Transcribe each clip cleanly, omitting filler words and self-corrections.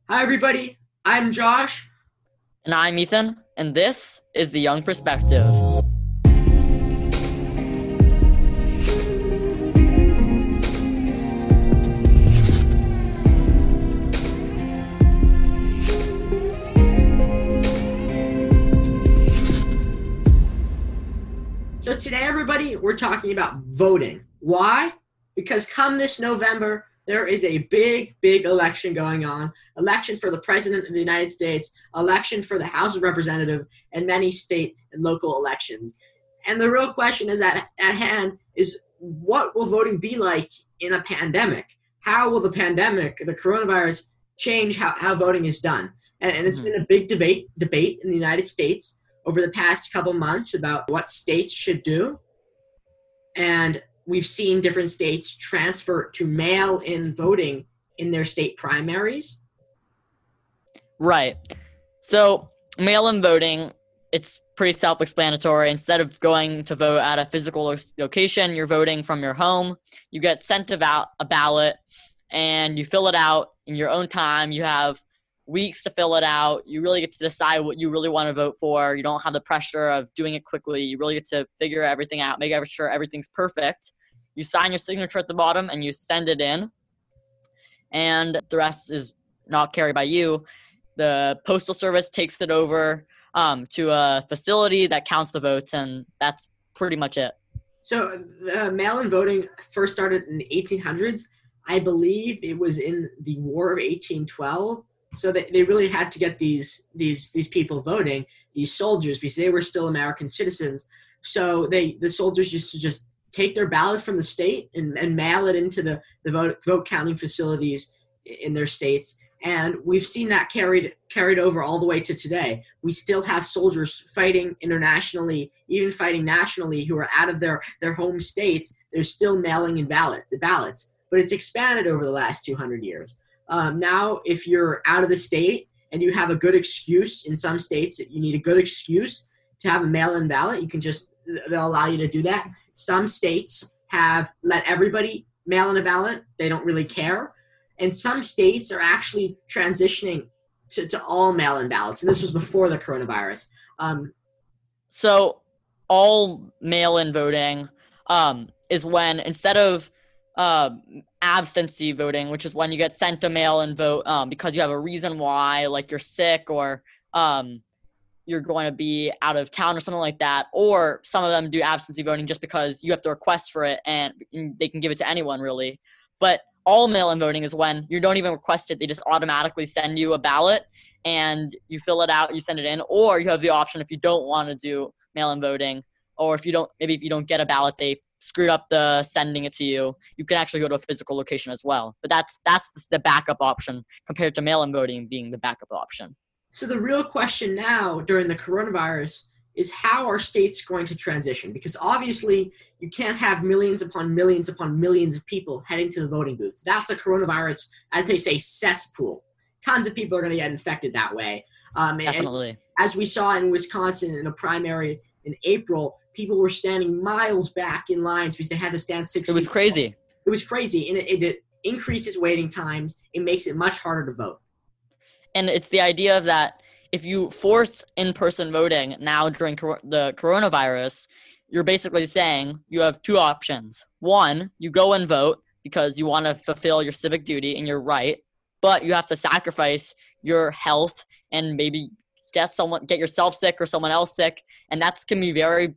Hi, everybody. I'm Josh. And I'm Ethan, and this is The Young Perspective. So today, everybody, we're talking about voting. Why? Because come this November, there is a big election going on. Election for the President of the United States, election for the House of Representatives, and many state and local elections. And the real question is at hand is what will voting be like in a pandemic? How will the pandemic, the coronavirus, change how voting is done? And it's been a big debate in the United States over the past couple months about what states should do. And we've seen different states transfer to mail-in voting in their state primaries. Right. So mail-in voting, it's pretty self-explanatory. Instead of going to vote at a physical location, you're voting from your home. You get sent a ballot, and you fill it out in your own time. You have weeks to fill it out. You really get to decide what you really want to vote for. You don't have the pressure of doing it quickly. You really get to figure everything out, make sure everything's perfect. You sign your signature at the bottom and you send it in, and the rest is not carried by you. The Postal Service takes it over to a facility that counts the votes, and that's pretty much it. So mail-in voting first started in the 1800s. I believe it was in the War of 1812. So they really had to get these people voting, these soldiers, because they were still American citizens. So the soldiers used to just take their ballot from the state and mail it into the vote counting facilities in their states. And we've seen that carried over all the way to today. We still have soldiers fighting internationally, even fighting nationally, who are out of their home states. They're still mailing in ballots. But it's expanded over the last 200 years. Now, if you're out of the state and you have a good excuse, in some states that you need a good excuse to have a mail-in ballot, they'll allow you to do that. Some states have let everybody mail in a ballot. They don't really care. And some states are actually transitioning to all mail-in ballots. And this was before the coronavirus. So all mail-in voting is when, instead of absentee voting, which is when you get sent a mail-in vote because you have a reason why, like you're sick or you're going to be out of town or something like that, or some of them do absentee voting just because you have to request for it and they can give it to anyone really. But all mail-in voting is when you don't even request it, they just automatically send you a ballot and you fill it out, you send it in, or you have the option, if you don't want to do mail-in voting, or if you don't get a ballot, they screwed up the sending it to you, you can actually go to a physical location as well. But that's the backup option compared to mail-in voting being the backup option. So the real question now during the coronavirus is how are states going to transition? Because obviously you can't have millions upon millions of people heading to the voting booths. That's a coronavirus, as they say, cesspool. Tons of people are going to get infected that way. Definitely. And as we saw in Wisconsin in a primary in April, people were standing miles back in lines because they had to stand 6 feet. It was crazy. It was crazy, and it increases waiting times. It makes it much harder to vote. And it's the idea of that if you force in-person voting now during the coronavirus, you're basically saying you have two options. One, you go and vote because you want to fulfill your civic duty and you're right, but you have to sacrifice your health and maybe get yourself sick or someone else sick, and that's can be very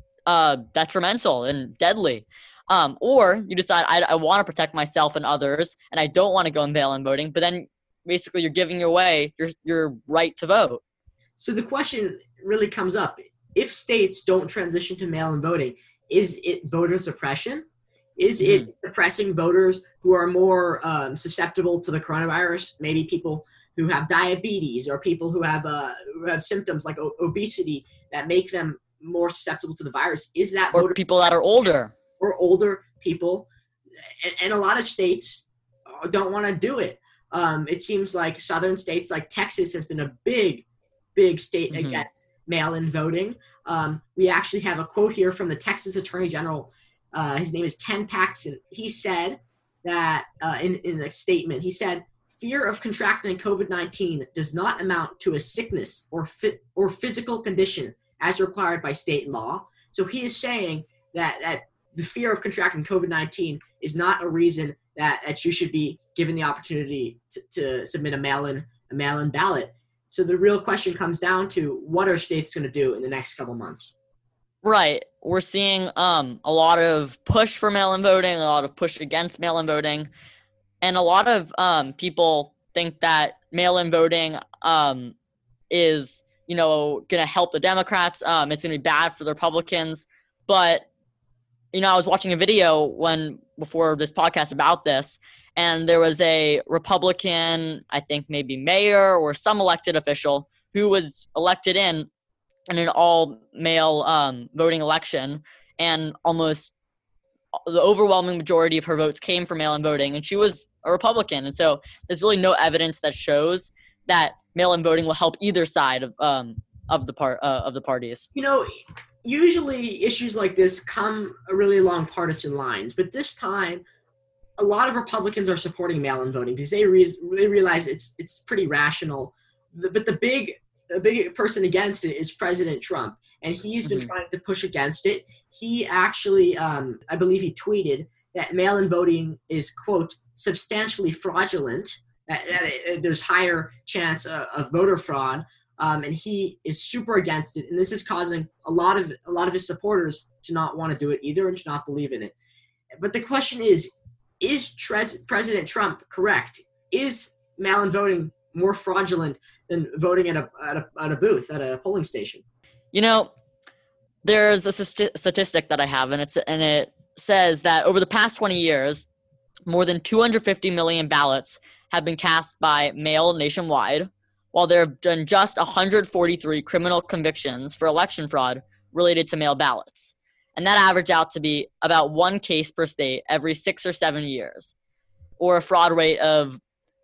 detrimental and deadly. Or you decide I want to protect myself and others, and I don't want to go and mail-in voting, but then basically you're giving away your right to vote. So the question really comes up: if states don't transition to mail-in voting, is it voter suppression? Is it suppressing voters who are more susceptible to the coronavirus? Maybe people who have diabetes or people who have symptoms like obesity that make them more susceptible to the virus. Is that or people that are older? Or older people. And a lot of states don't want to do it. It seems like southern states like Texas has been a big state against mail-in voting. We actually have a quote here from the Texas Attorney General. His name is Ken Paxton. He said that in a statement, he said, fear of contracting COVID-19 does not amount to a sickness or physical condition as required by state law. So he is saying that the fear of contracting COVID-19 is not a reason that you should be given the opportunity to submit a mail-in ballot. So the real question comes down to, what are states going to do in the next couple months? Right. We're seeing a lot of push for mail-in voting, a lot of push against mail-in voting, and a lot of people think that mail-in voting is, going to help the Democrats. It's going to be bad for the Republicans. But, I was watching a video before this podcast about this, and there was a Republican, I think maybe mayor or some elected official, who was elected in an all-male voting election, and almost the overwhelming majority of her votes came from mail-in voting, and she was a Republican. And so there's really no evidence that shows that mail-in voting will help either side of the parties. Usually issues like this come really along partisan lines, but this time a lot of Republicans are supporting mail-in voting because they realize it's pretty rational. But the big person against it is President Trump, and he's been trying to push against it. He actually, I believe he tweeted that mail-in voting is, quote, substantially fraudulent, that there's higher chance of voter fraud, and he is super against it. And this is causing a lot of his supporters to not want to do it either and to not believe in it. But the question is President Trump correct? Is mail-in voting more fraudulent than voting at a booth, at a polling station? There's a statistic that I have, and it says that over the past 20 years, more than 250 million ballots have been cast by mail nationwide, while there have been just 143 criminal convictions for election fraud related to mail ballots. And that averaged out to be about one case per state every 6 or 7 years, or a fraud rate of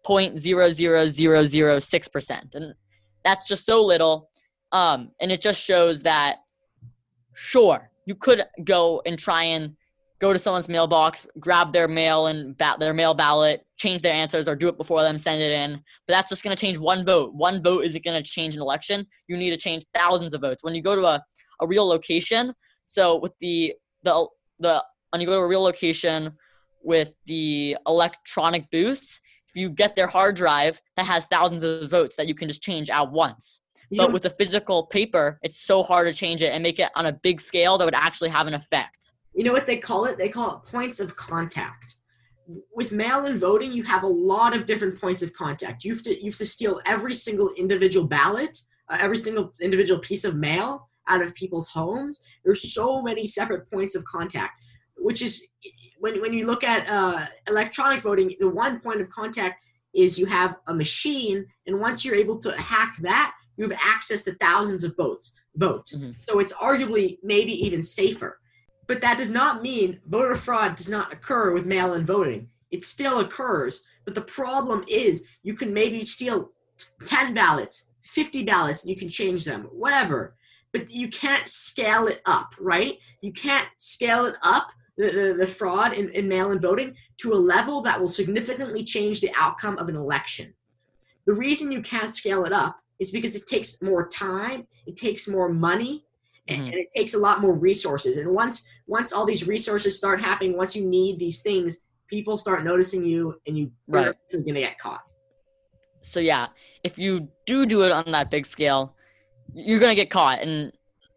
0.00006%. And that's just so little. And it just shows that, sure, you could go and try and go to someone's mailbox, grab their mail ballot, change their answers, or do it before them, send it in. But that's just going to change one vote. One vote isn't going to change an election. You need to change thousands of votes. When you go to a real location, so with when you go to a real location with the electronic booths, if you get their hard drive, that has thousands of votes that you can just change at once. But with the physical paper, it's so hard to change it and make it on a big scale that would actually have an effect. You know what they call it? They call it points of contact. With mail-in voting, you have a lot of different points of contact. You have to steal every single individual ballot, every single individual piece of mail out of people's homes. There's so many separate points of contact, which is when you look at electronic voting, the one point of contact is you have a machine, and once you're able to hack that, you have access to thousands of votes. Mm-hmm. So it's arguably maybe even safer. But that does not mean voter fraud does not occur with mail-in voting. It still occurs. But the problem is you can maybe steal 10 ballots, 50 ballots, and you can change them, whatever. But you can't scale it up, right? You can't scale it up, the fraud in mail-in voting, to a level that will significantly change the outcome of an election. The reason you can't scale it up is because it takes more time, it takes more money, and it takes a lot more resources. And once all these resources start happening, once you need these things, people start noticing you, and you're going to get caught. So yeah, if you do it on that big scale, you're going to get caught. And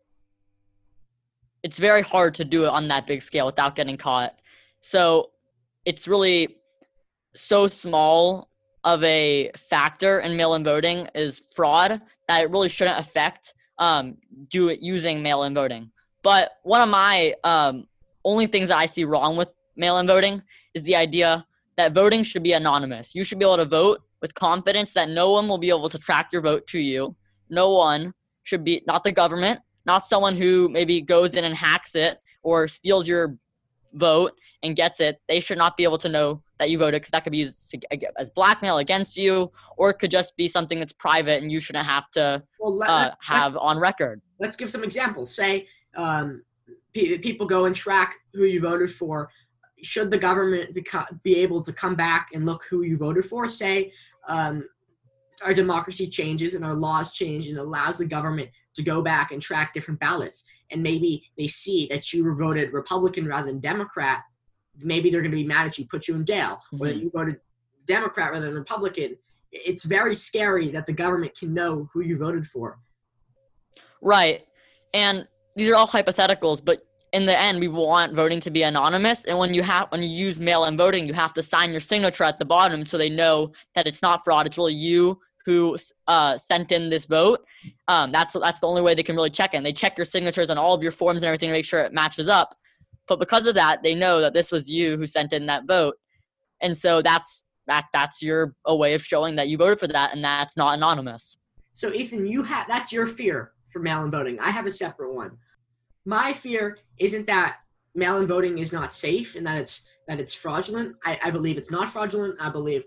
it's very hard to do it on that big scale without getting caught. So it's really so small of a factor in mail-in voting is fraud that it really shouldn't affect using mail-in voting. But one of my only things that I see wrong with mail-in voting is the idea that voting should be anonymous. You should be able to vote with confidence that no one will be able to track your vote to you. No one should be, not the government, not someone who maybe goes in and hacks it or steals your vote and gets it. They should not be able to know that you voted, because that could be used as blackmail against you, or it could just be something that's private and you shouldn't have to have on record. Let's give some examples. Say people go and track who you voted for. should the government be able to come back and look who you voted for? Say our democracy changes and our laws change and allows the government to go back and track different ballots. And maybe they see that you voted Republican rather than Democrat. Maybe they're going to be mad at you, put you in jail, or that you voted Democrat rather than Republican. It's very scary that the government can know who you voted for. Right. And these are all hypotheticals, but in the end, we want voting to be anonymous. And when you use mail-in voting, you have to sign your signature at the bottom so they know that it's not fraud. It's really you who sent in this vote. That's the only way they can really check it. They check your signatures on all of your forms and everything to make sure it matches up. But because of that, they know that this was you who sent in that vote. And so that's a way of showing that you voted for that, and that's not anonymous. So Ethan, that's your fear for mail-in voting. I have a separate one. My fear isn't that mail-in voting is not safe and that it's fraudulent. I believe it's not fraudulent. I believe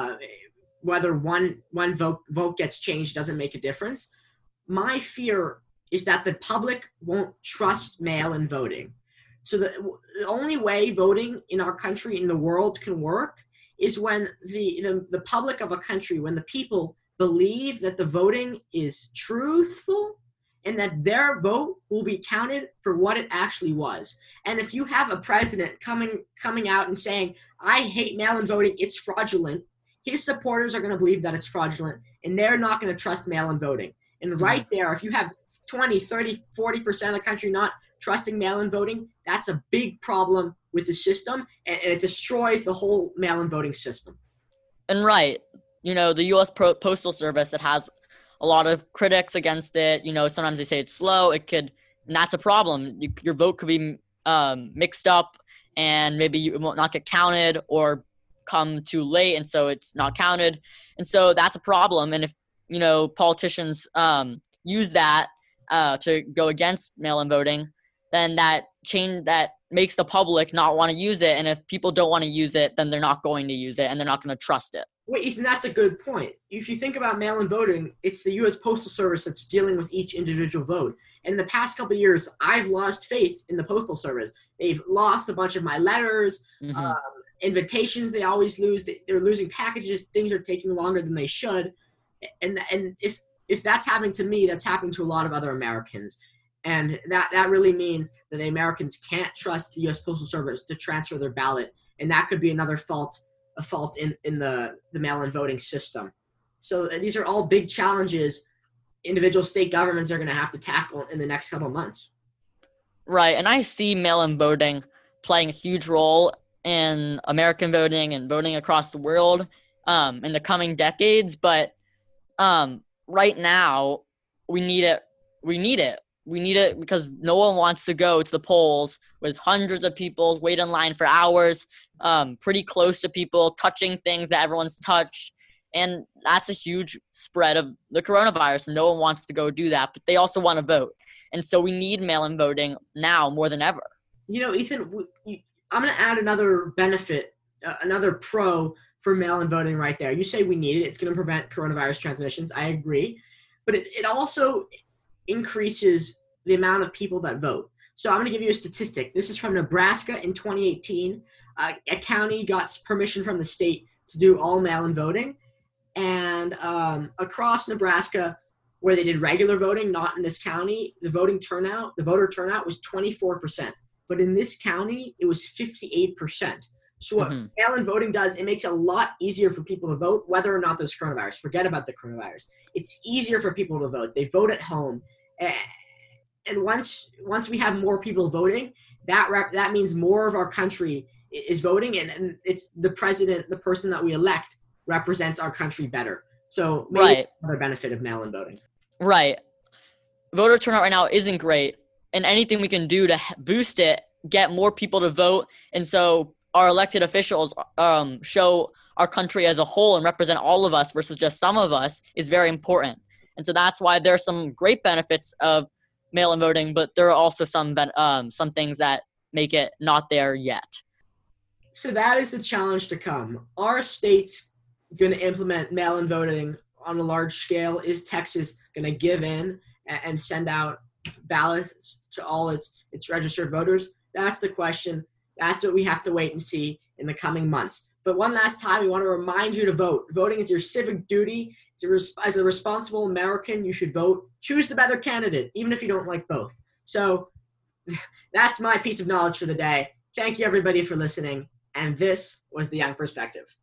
whether one vote gets changed doesn't make a difference. My fear is that the public won't trust mail-in voting. So the only way voting in our country, in the world, can work is when the public of a country, when the people believe that the voting is truthful and that their vote will be counted for what it actually was. And if you have a president coming out and saying, I hate mail-in voting, it's fraudulent, his supporters are going to believe that it's fraudulent, and they're not going to trust mail-in voting. And right there, if you have 20, 30, 40% of the country not trusting mail-in voting, that's a big problem with the system, and it destroys the whole mail-in voting system. And right, the U.S. Postal Service, it has a lot of critics against it. Sometimes they say it's slow. And that's a problem. Your vote could be mixed up, and maybe you won't not get counted or come too late, and so it's not counted. And so that's a problem. And if politicians use that to go against mail-in voting, then that makes the public not want to use it. And if people don't want to use it, then they're not going to use it, and they're not going to trust it. Wait, Ethan, that's a good point. If you think about mail-in voting, it's the U.S. Postal Service that's dealing with each individual vote. And in the past couple of years, I've lost faith in the Postal Service. They've lost a bunch of my letters, invitations they always lose. They're losing packages. Things are taking longer than they should. And if that's happening to me, that's happening to a lot of other Americans. And that really means that the Americans can't trust the U.S. Postal Service to transfer their ballot. And that could be another fault in the mail-in voting system. So these are all big challenges individual state governments are going to have to tackle in the next couple of months. Right, and I see mail-in voting playing a huge role in American voting and voting across the world in the coming decades. But right now, we need it. We need it because no one wants to go to the polls with hundreds of people, wait in line for hours, pretty close to people, touching things that everyone's touched. And that's a huge spread of the coronavirus. And no one wants to go do that, but they also want to vote. And so we need mail-in voting now more than ever. Ethan, I'm going to add another benefit, another pro for mail-in voting right there. You say we need it. It's going to prevent coronavirus transmissions. I agree. But it also increases the amount of people that vote. So I'm going to give you a statistic. This is from Nebraska in 2018. A county got permission from the state to do all mail-in voting. And across Nebraska, where they did regular voting, not in this county, the voter turnout was 24%. But in this county, it was 58%. So what mail-in voting does, it makes it a lot easier for people to vote, whether or not there's coronavirus. Forget about the coronavirus. It's easier for people to vote. They vote at home. And once we have more people voting, that means more of our country is voting, and it's the president, the person that we elect, represents our country better. So maybe another benefit of mail-in voting. Right. Voter turnout right now isn't great, and anything we can do to boost it, get more people to vote, and so our elected officials show our country as a whole and represent all of us versus just some of us is very important. And so that's why there are some great benefits of mail-in voting, but there are also some things that make it not there yet. So that is the challenge to come. Are states going to implement mail-in voting on a large scale? Is Texas going to give in and send out ballots to all its registered voters? That's the question. That's what we have to wait and see in the coming months. But one last time, we want to remind you to vote. Voting is your civic duty. As a responsible American, you should vote. Choose the better candidate, even if you don't like both. So that's my piece of knowledge for the day. Thank you, everybody, for listening. And this was The Young Perspective.